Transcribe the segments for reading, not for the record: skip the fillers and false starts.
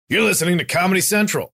You're listening to Comedy Central.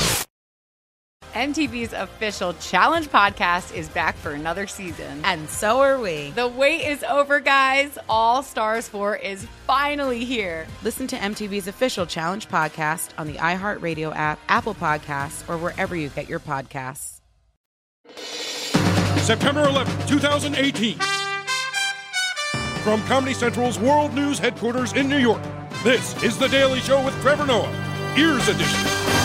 MTV's official Challenge podcast is back for another season. And so are we. The wait is over, guys. All Stars 4 is finally here. Listen to MTV's official Challenge podcast on the iHeartRadio app, Apple Podcasts, or wherever you get your podcasts. September 11th, 2018. From Comedy Central's World News headquarters in New York, this is The Daily Show with Trevor Noah, Ears Edition.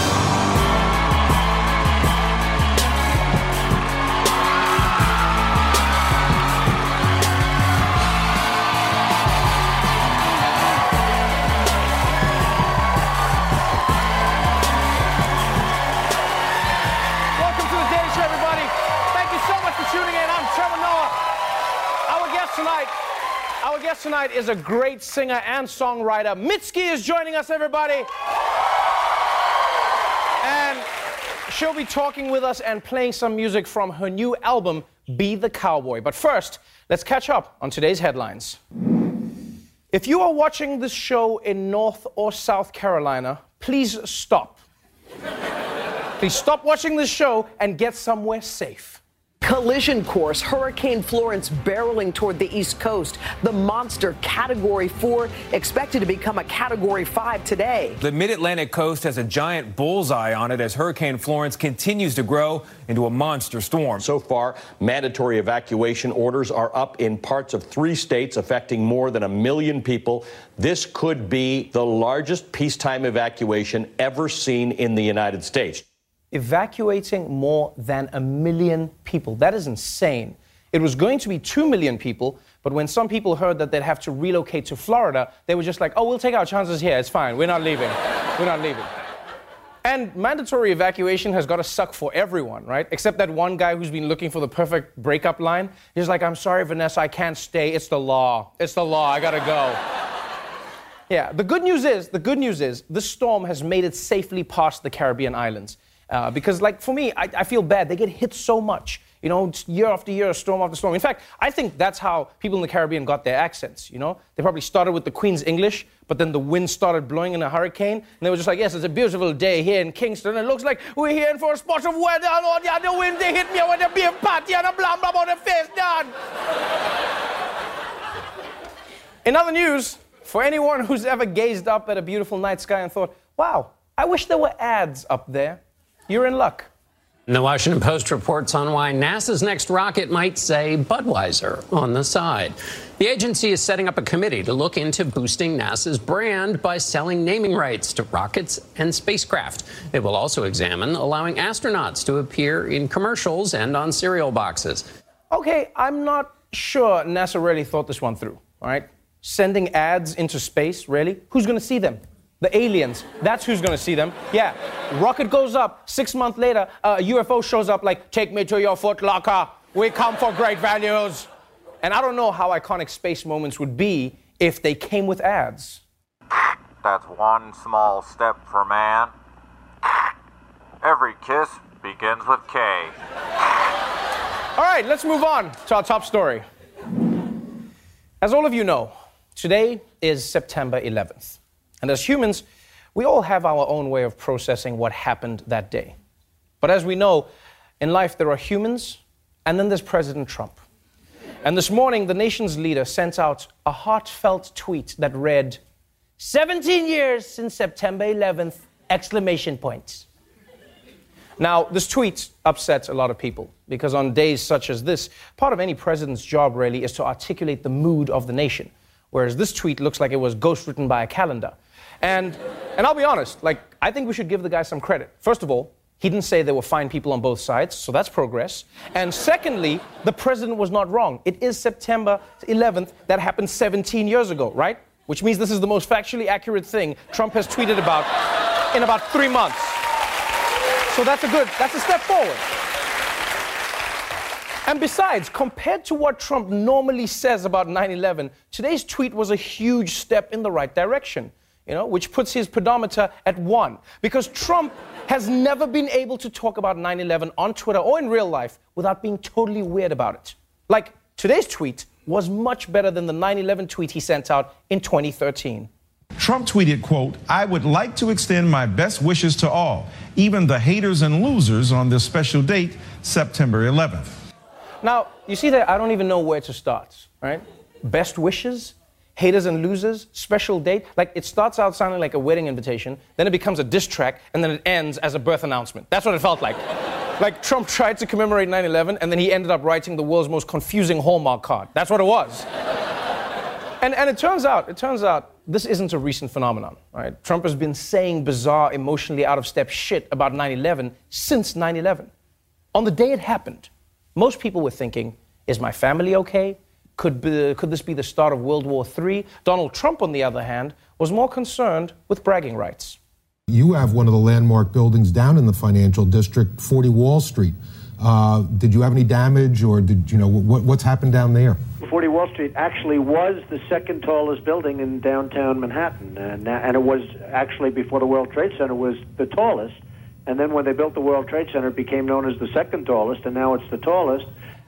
Welcome to The Daily Show, everybody. Thank you so much for tuning in. I'm Trevor Noah. Our guest tonight is a great singer and songwriter. Mitski is joining us, everybody. And she'll be talking with us and playing some music from her new album, Be the Cowboy. But first, let's catch up on today's headlines. If you are watching this show in North or South Carolina, please stop. Please stop watching this show and get somewhere safe. Collision course, Hurricane Florence barreling toward the East Coast. The monster Category 4 expected to become a Category 5 today. The mid-Atlantic coast has a giant bullseye on it as Hurricane Florence continues to grow into a monster storm. So far, mandatory evacuation orders are up in parts of 3 states, affecting more than 1 million people. This could be the largest peacetime evacuation ever seen in the United States. Evacuating more than 1 million people. That is insane. It was going to be 2 million people, but when some people heard that they'd have to relocate to Florida, they were just like, oh, we'll take our chances here. It's fine. We're not leaving. We're not leaving. And mandatory evacuation has got to suck for everyone, right? Except that one guy who's been looking for the perfect breakup line. He's like, I'm sorry, Vanessa, I can't stay. It's the law. It's the law. I got to go. Yeah, the good news is, this storm has made it safely past the Caribbean islands. Because, like, for me, I feel bad. They get hit so much, you know, year after year, storm after storm. In fact, I think that's how people in the Caribbean got their accents, you know? They probably started with the Queen's English, but then the wind started blowing in a hurricane, and they were just like, yes, it's a beautiful day here in Kingston. It looks like we're here for a spot of weather, and all the other wind, they hit me with a beer party and a blah, blah, on the face, done. In other news, for anyone who's ever gazed up at a beautiful night sky and thought, wow, I wish there were ads up there, you're in luck. The Washington Post reports on why NASA's next rocket might say Budweiser on the side. The agency is setting up a committee to look into boosting NASA's brand by selling naming rights to rockets and spacecraft. It will also examine allowing astronauts to appear in commercials and on cereal boxes. Okay, I'm not sure NASA really thought this one through, all right? Sending ads into space, really? Who's going to see them? The aliens. That's who's going to see them. Yeah. Rocket goes up. 6 months later, a UFO shows up like, take me to your Foot Locker. We come for great values. And I don't know how iconic space moments would be if they came with ads. That's one small step for man. Every kiss begins with K. All right, let's move on to our top story. As all of you know, today is September 11th. And as humans, we all have our own way of processing what happened that day. But as we know, in life there are humans, and then there's President Trump. And this morning, the nation's leader sent out a heartfelt tweet that read, 17 years since September 11th, exclamation points. Now, this tweet upsets a lot of people, because on days such as this, part of any president's job really is to articulate the mood of the nation, whereas this tweet looks like it was ghostwritten by a calendar. And I'll be honest, like, I think we should give the guy some credit. First of all, he didn't say there were fine people on both sides, so that's progress. And secondly, the president was not wrong. It is September 11th. That happened 17 years ago, right? Which means this is the most factually accurate thing Trump has tweeted about in about 3 months. So that's a step forward. And besides, compared to what Trump normally says about 9/11, today's tweet was a huge step in the right direction. You know, which puts his pedometer at 1. Because Trump has never been able to talk about 9/11 on Twitter or in real life without being totally weird about it. Like, today's tweet was much better than the 9/11 tweet he sent out in 2013. Trump tweeted, quote, "I would like to extend my best wishes to all, even the haters and losers on this special date, September 11th. Now, you see that I don't even know where to start, right? Best wishes, haters and losers, special date. Like, it starts out sounding like a wedding invitation, then it becomes a diss track, and then it ends as a birth announcement. That's what it felt like. Like, Trump tried to commemorate 9/11, and then he ended up writing the world's most confusing Hallmark card. That's what it was. And it turns out, this isn't a recent phenomenon, right? Trump has been saying bizarre, emotionally out-of-step shit about 9/11 since 9/11. On the day it happened, most people were thinking, is my family okay? Could this be the start of World War III? Donald Trump, on the other hand, was more concerned with bragging rights. You have one of the landmark buildings down in the financial district, 40 Wall Street. Did you have any damage, or what's happened down there? 40 Wall Street actually was the second tallest building in downtown Manhattan, and it was actually, before the World Trade Center, was the tallest. And then when they built the World Trade Center, it became known as the second tallest, and now it's the tallest.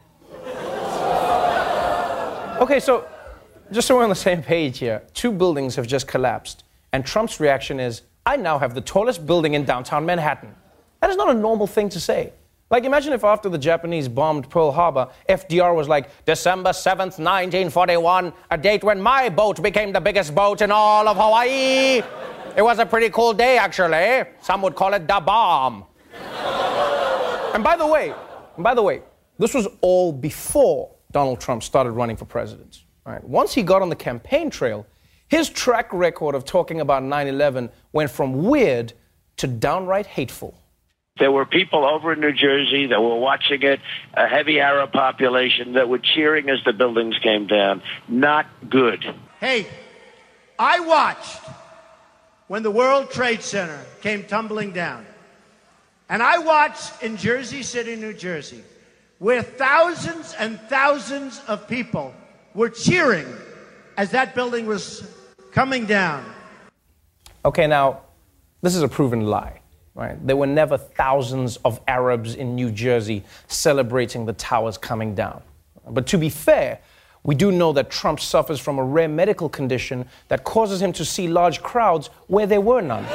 Okay, so just so we're on the same page here, 2 buildings have just collapsed, and Trump's reaction is, I now have the tallest building in downtown Manhattan. That is not a normal thing to say. Like, imagine if after the Japanese bombed Pearl Harbor, FDR was like, December 7th, 1941, a date when my boat became the biggest boat in all of Hawaii. It was a pretty cool day, actually. Some would call it the bomb. And by the way, this was all before Donald Trump started running for president. Right? Once he got on the campaign trail, his track record of talking about 9/11 went from weird to downright hateful. There were people over in New Jersey that were watching it, a heavy Arab population that were cheering as the buildings came down. Not good. Hey, I watched when the World Trade Center came tumbling down. And I watched in Jersey City, New Jersey, where thousands and thousands of people were cheering as that building was coming down. Okay, now, this is a proven lie. Right? There were never thousands of Arabs in New Jersey celebrating the towers coming down. But to be fair, we do know that Trump suffers from a rare medical condition that causes him to see large crowds where there were none.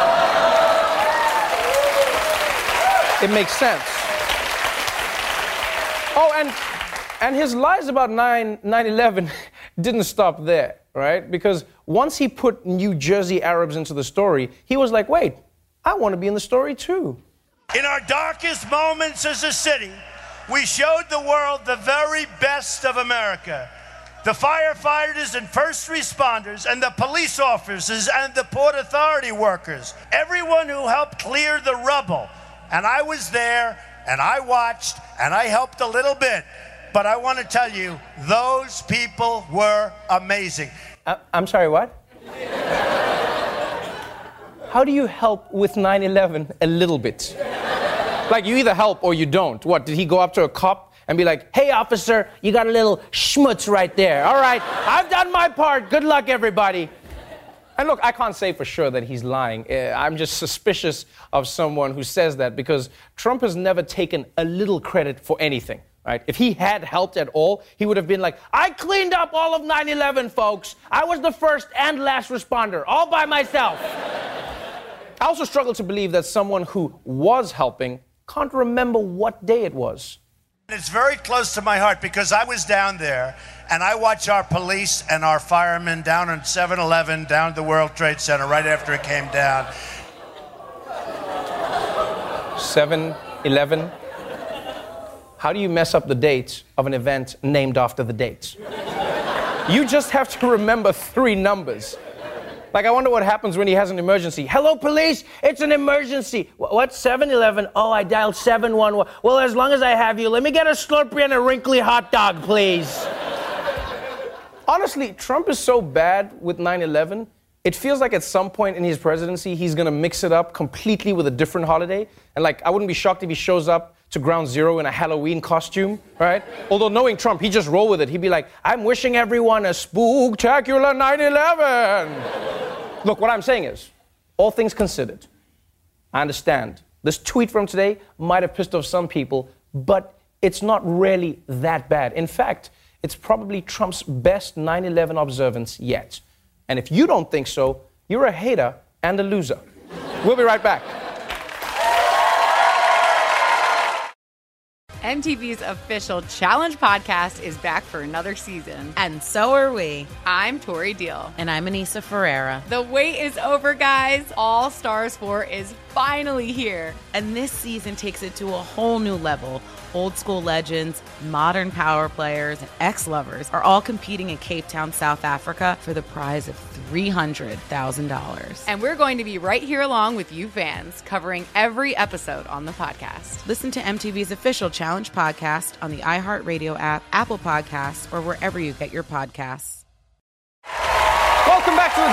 It makes sense. Oh, and his lies about 9/11 didn't stop there, right? Because once he put New Jersey Arabs into the story, he was like, wait, I want to be in the story too. In our darkest moments as a city, we showed the world the very best of America. The firefighters and first responders and the police officers and the Port Authority workers, everyone who helped clear the rubble. And I was there, and I watched, and I helped a little bit. But I want to tell you, those people were amazing. I'm sorry, what? How do you help with 9/11 a little bit? Like, you either help or you don't. What, did he go up to a cop and be like, hey, officer, you got a little schmutz right there. All right, I've done my part. Good luck, everybody. And look, I can't say for sure that he's lying. I'm just suspicious of someone who says that, because Trump has never taken a little credit for anything. Right? If he had helped at all, he would have been like, I cleaned up all of 9/11, folks. I was the first and last responder, all by myself. I also struggle to believe that someone who was helping can't remember what day it was. It's very close to my heart because I was down there and I watched our police and our firemen down on 7-Eleven, down at the World Trade Center right after it came down. 7-11? How do you mess up the dates of an event named after the dates? You just have to remember 3 numbers. Like, I wonder what happens when he has an emergency. Hello, police, it's an emergency. What, 7-Eleven? Oh, I dialed 711. Well, as long as I have you, let me get a Slurpee and a wrinkly hot dog, please. Honestly, Trump is so bad with 9/11, it feels like at some point in his presidency, he's gonna mix it up completely with a different holiday. And like, I wouldn't be shocked if he shows up to Ground Zero in a Halloween costume, right? Although knowing Trump, he'd just roll with it. He'd be like, I'm wishing everyone a spooktacular 9/11. Look, what I'm saying is, all things considered, I understand this tweet from today might have pissed off some people, but it's not really that bad. In fact, it's probably Trump's best 9/11 observance yet. And if you don't think so, you're a hater and a loser. We'll be right back. MTV's official Challenge podcast is back for another season. And so are we. I'm Tori Deal. And I'm Anissa Ferreira. The wait is over, guys. All Stars 4 is finally here. And this season takes it to a whole new level. Old school legends, modern power players, and ex-lovers are all competing in Cape Town, South Africa for the prize of $300,000. And we're going to be right here along with you fans, covering every episode on the podcast. Listen to MTV's official Challenge podcast on the iHeartRadio app, Apple Podcasts, or wherever you get your podcasts. Welcome back to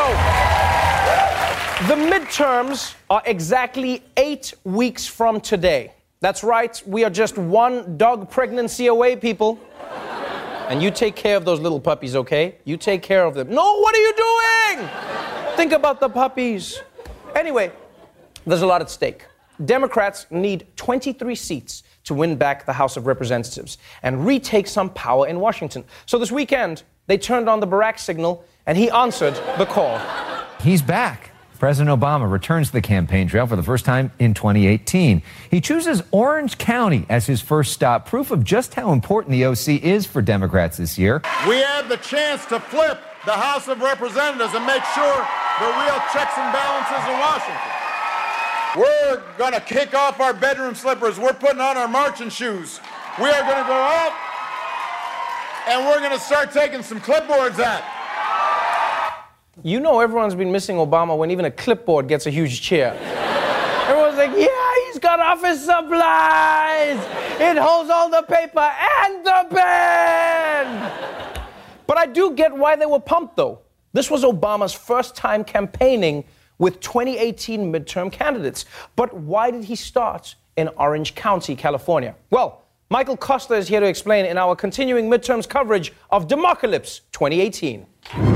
The Daily Show. The midterms are exactly 8 weeks from today. That's right, we are just one dog pregnancy away, people. And you take care of those little puppies, okay? You take care of them. No, what are you doing? Think about the puppies. Anyway, there's a lot at stake. Democrats need 23 seats to win back the House of Representatives and retake some power in Washington. So this weekend, they turned on the Barack signal, and he answered the call. He's back. President Obama returns to the campaign trail for the first time in 2018. He chooses Orange County as his first stop, proof of just how important the OC is for Democrats this year. We had the chance to flip the House of Representatives and make sure there are real checks and balances in Washington. We're going to kick off our bedroom slippers. We're putting on our marching shoes. We are going to go out and we're going to start taking some clipboards out. You know everyone's been missing Obama when even a clipboard gets a huge cheer. Everyone's like, yeah, he's got office supplies. It holds all the paper and the pen. But I do get why they were pumped, though. This was Obama's first time campaigning with 2018 midterm candidates. But why did he start in Orange County, California? Well, Michael Costa is here to explain in our continuing midterms coverage of Democalypse 2018.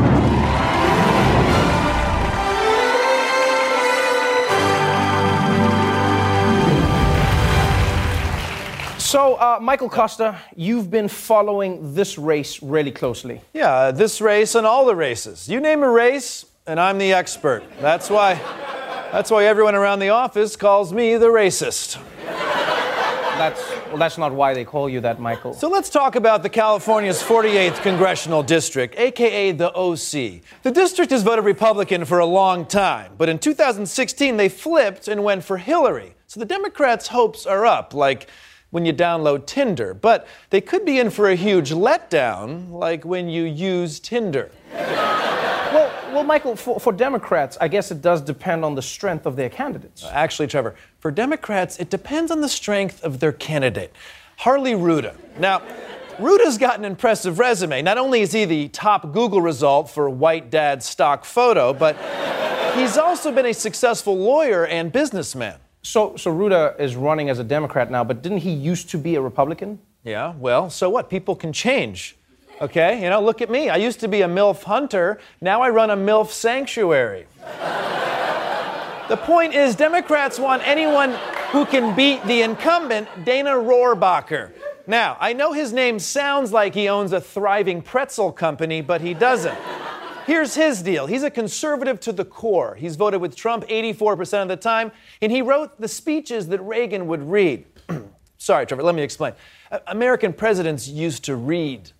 So, Michael Costa, you've been following this race really closely. Yeah, this race and all the races. You name a race, and I'm the expert. That's why everyone around the office calls me the racist. That's not why they call you that, Michael. So let's talk about the California's 48th Congressional District, a.k.a. the OC. The district has voted Republican for a long time, but in 2016 they flipped and went for Hillary. So the Democrats' hopes are up, like when you download Tinder, but they could be in for a huge letdown, like when you use Tinder. Well, Michael, for Democrats, I guess it does depend on the strength of their candidates. Actually, Trevor, for Democrats, it depends on the strength of their candidate, Harley Ruda. Now, Ruda's got an impressive resume. Not only is he the top Google result for white dad stock photo, but he's also been a successful lawyer and businessman. So Ruda is running as a Democrat now, but didn't he used to be a Republican? Yeah, well, so what? People can change. Okay, you know, look at me. I used to be a MILF hunter. Now I run a MILF sanctuary. The point is, Democrats want anyone who can beat the incumbent, Dana Rohrabacher. Now, I know his name sounds like he owns a thriving pretzel company, but he doesn't. Here's his deal. He's a conservative to the core. He's voted with Trump 84% of the time, and he wrote the speeches that Reagan would read. Sorry, Trevor, let me explain. American presidents used to read.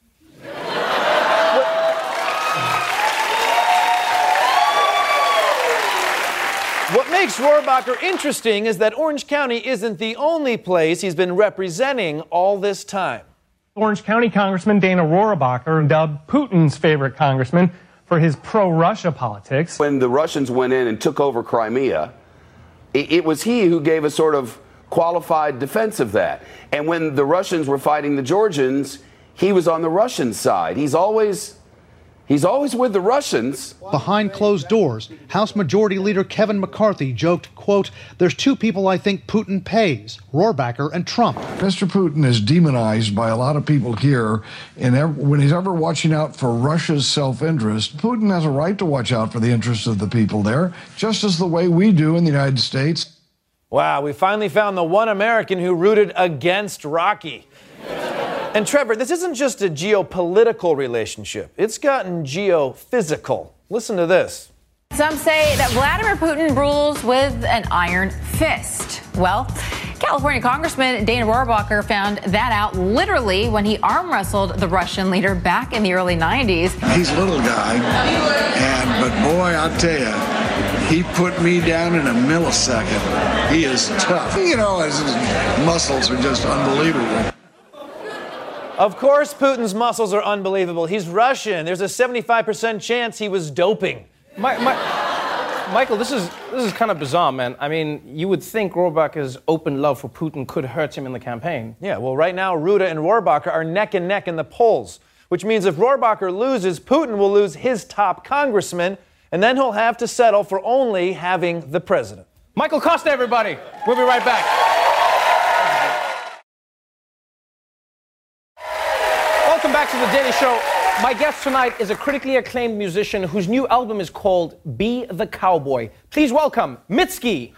What makes Rohrabacher interesting is that Orange County isn't the only place he's been representing all this time. Orange County Congressman Dana Rohrabacher, dubbed Putin's favorite congressman for his pro-Russia politics. When the Russians went in and took over Crimea, it was he who gave a sort of qualified defense of that. And when the Russians were fighting the Georgians, he was on the Russian side. He's always with the Russians. Behind closed doors, House Majority Leader Kevin McCarthy joked, quote, "There's two people I think Putin pays, Rohrabacher and Trump." Mr. Putin is demonized by a lot of people here, and when he's ever watching out for Russia's self-interest, Putin has a right to watch out for the interests of the people there, just as the way we do in the United States. Wow, we finally found the one American who rooted against Rocky. And Trevor, this isn't just a geopolitical relationship. It's gotten geophysical. Listen to this. Some say that Vladimir Putin rules with an iron fist. Well, California Congressman Dana Rohrabacher found that out literally when he arm wrestled the Russian leader back in the early 90s. He's a little guy, but boy, I'll tell you, he put me down in a millisecond. He is tough. You know, his muscles are just unbelievable. Of course, Putin's muscles are unbelievable. He's Russian. There's a 75% chance he was doping. Michael, this is kind of bizarre, man. I mean, you would think Rohrabacher's open love for Putin could hurt him in the campaign. Yeah, well, right now, Ruda and Rohrabacher are neck and neck in the polls, which means if Rohrabacher loses, Putin will lose his top congressman, and then he'll have to settle for only having the president. Michael Costa, everybody. We'll be right back. Welcome back to The Daily Show. My guest tonight is a critically acclaimed musician whose new album is called Be the Cowboy. Please welcome Mitski.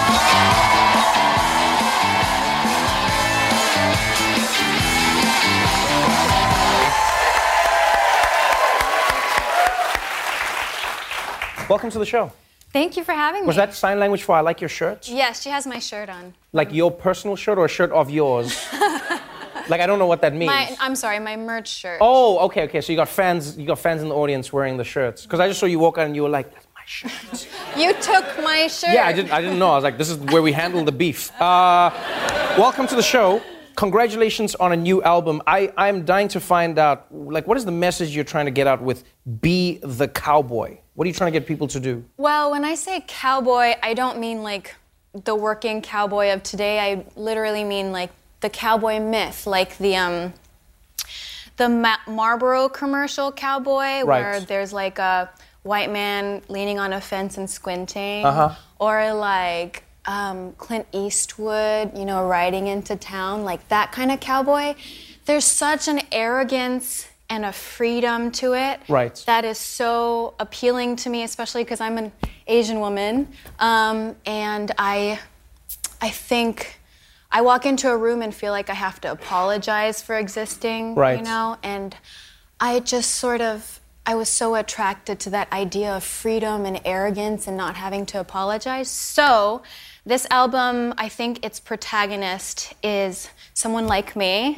Welcome to the show. Thank you for having me. Was that sign language for I like your shirt? Yes, she has my shirt on. Like your personal shirt or a shirt of yours? Like, I don't know what that means. I'm sorry, my merch shirt. Oh, okay. So you got fans in the audience wearing the shirts. Because I just saw you walk out and you were like, that's my shirt. You took my shirt. Yeah, I didn't know. I was like, this is where we handle the beef. Welcome to the show. Congratulations on a new album. I'm dying to find out, like, what is the message you're trying to get out with Be the Cowboy? What are you trying to get people to do? Well, when I say cowboy, I don't mean like the working cowboy of today. I literally mean like the cowboy myth, like the Marlboro commercial cowboy, where there's like a white man leaning on a fence and squinting, or like Clint Eastwood, you know, riding into town, like that kind of cowboy. There's such an arrogance and a freedom to it that is so appealing to me, especially because I'm an Asian woman, and I think I walk into a room and feel like I have to apologize for existing, you know? And I just I was so attracted to that idea of freedom and arrogance and not having to apologize. So this album, I think its protagonist is someone like me.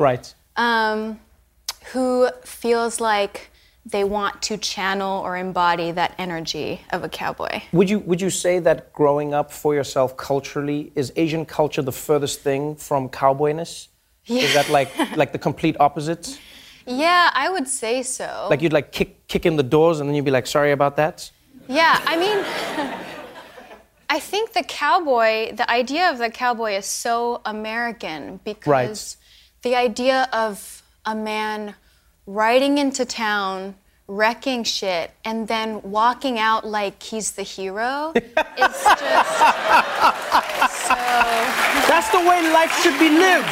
Who feels like they want to channel or embody that energy of a cowboy. Would you say that growing up for yourself culturally, is Asian culture the furthest thing from cowboyness? Yeah. Is that like the complete opposite? Yeah, I would say so. Like you'd like kick in the doors and then you'd be like, sorry about that? Yeah, I mean, I think the idea of the cowboy is so American because the idea of a man riding into town, wrecking shit, and then walking out like he's the hero. It's just so... That's the way life should be lived.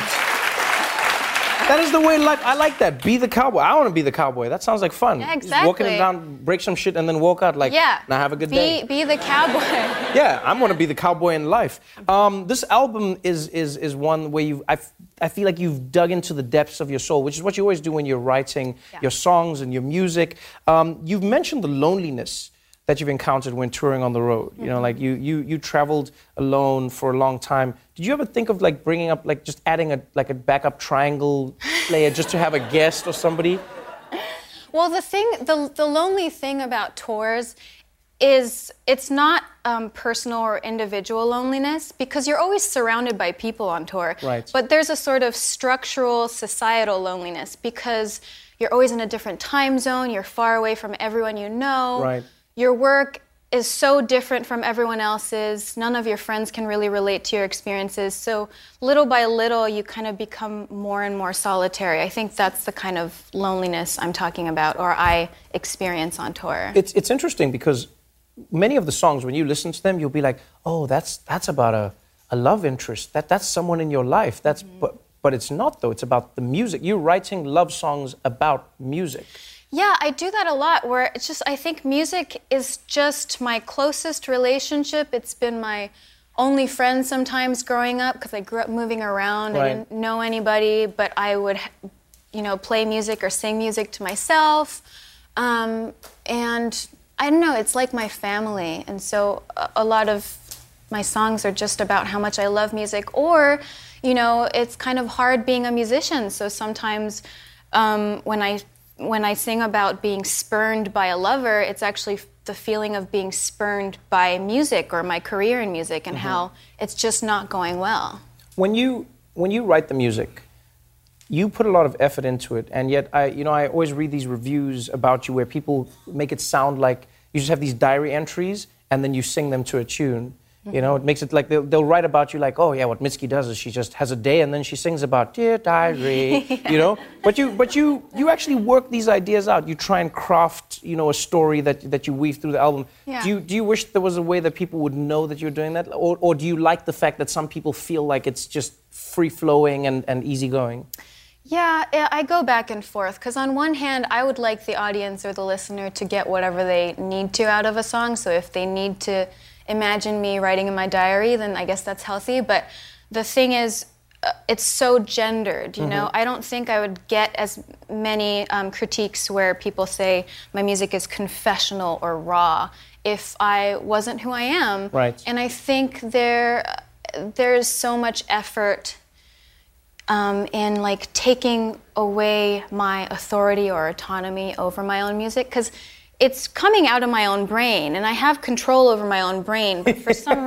That is the way life... I like that. Be the cowboy. I want to be the cowboy. That sounds like fun. Yeah, exactly. Just walking it down, break some shit, and then walk out like, now have a good day. Be the cowboy. Yeah, I'm going to be the cowboy in life. This album is one where I feel like you've dug into the depths of your soul, which is what you always do when you're writing your songs and your music. You've mentioned the loneliness that you've encountered when touring on the road. You know, like you traveled alone for a long time. Did you ever think of like bringing up, like just adding a backup triangle player just to have a guest or somebody? Well, the lonely thing about tours is it's not personal or individual loneliness because you're always surrounded by people on tour. But there's a sort of structural societal loneliness because you're always in a different time zone, you're far away from everyone you know. Your work is so different from everyone else's. None of your friends can really relate to your experiences. So little by little, you kind of become more and more solitary. I think that's the kind of loneliness I'm talking about, or I experience on tour. It's interesting because many of the songs, when you listen to them, you'll be like, oh, that's about a love interest. That's someone in your life. But it's not, though. It's about the music. You're writing love songs about music. Yeah, I do that a lot where it's just, I think music is just my closest relationship. It's been my only friend sometimes growing up because I grew up moving around. I didn't know anybody, but I would play music or sing music to myself. And I don't know, it's like my family. And so a lot of my songs are just about how much I love music, or, it's kind of hard being a musician. So sometimes when I sing about being spurned by a lover, it's actually the feeling of being spurned by music or my career in music and how it's just not going well. When you write the music, you put a lot of effort into it, and yet I always read these reviews about you where people make it sound like you just have these diary entries and then you sing them to a tune. It makes it like they'll write about you like, oh yeah, what Mitski does is she just has a day and then she sings about Dear Diary, But you actually work these ideas out. You try and craft, a story that you weave through the album. Yeah. Do you wish there was a way that people would know that you're doing that, or do you like the fact that some people feel like it's just free flowing and easygoing? Yeah, I go back and forth, because on one hand, I would like the audience or the listener to get whatever they need to out of a song. So if they need to imagine me writing in my diary, then I guess that's healthy. But the thing is, it's so gendered, I don't think I would get as many critiques where people say my music is confessional or raw if I wasn't who I am. Right. And I think there's so much effort in like taking away my authority or autonomy over my own music, because it's coming out of my own brain and I have control over my own brain, but for some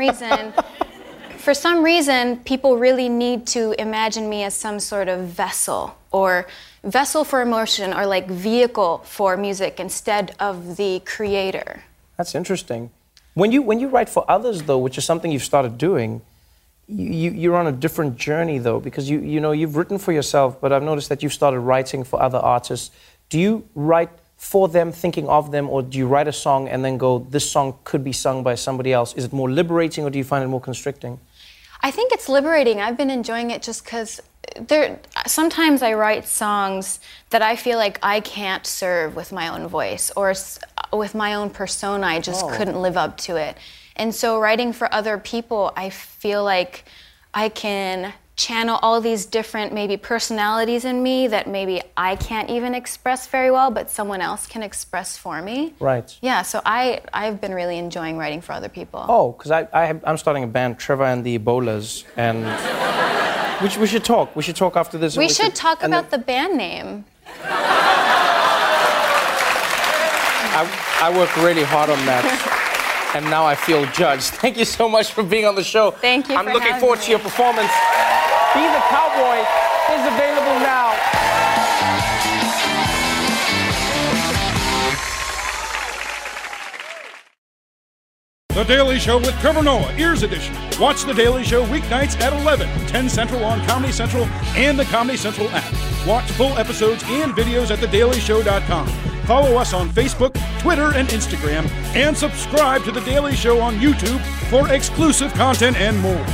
reason people really need to imagine me as some sort of vessel for emotion, or like vehicle for music instead of the creator. That's interesting. When you write for others though, which is something you've started doing, you're on a different journey though, because you've written for yourself, but I've noticed that you've started writing for other artists. Do you write for them, thinking of them, or do you write a song and then go, this song could be sung by somebody else? Is it more liberating, or do you find it more constricting? I think it's liberating. I've been enjoying it just because sometimes I write songs that I feel like I can't serve with my own voice, or with my own persona. I just couldn't live up to it. And so writing for other people, I feel like I can channel all these different maybe personalities in me that maybe I can't even express very well, but someone else can express for me. Right. Yeah, so I've been really enjoying writing for other people. Oh, because I'm starting a band, Trevor and the Ebolas, and we should talk. We should talk after this. We should talk about the band name. I worked really hard on that. And now I feel judged. Thank you so much for being on the show. Thank you. I'm looking forward to your performance. Be the Cowboy is available now. The Daily Show with Trevor Noah, Ears Edition. Watch The Daily Show weeknights at 11, 10 Central on Comedy Central and the Comedy Central app. Watch full episodes and videos at thedailyshow.com. Follow us on Facebook, Twitter, and Instagram, and subscribe to The Daily Show on YouTube for exclusive content and more.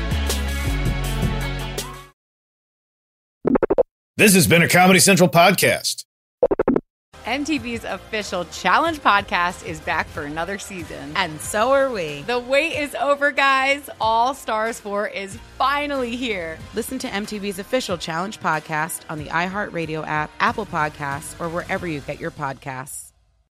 This has been a Comedy Central podcast. MTV's official Challenge podcast is back for another season. And so are we. The wait is over, guys. All Stars 4 is finally here. Listen to MTV's official Challenge podcast on the iHeartRadio app, Apple Podcasts, or wherever you get your podcasts.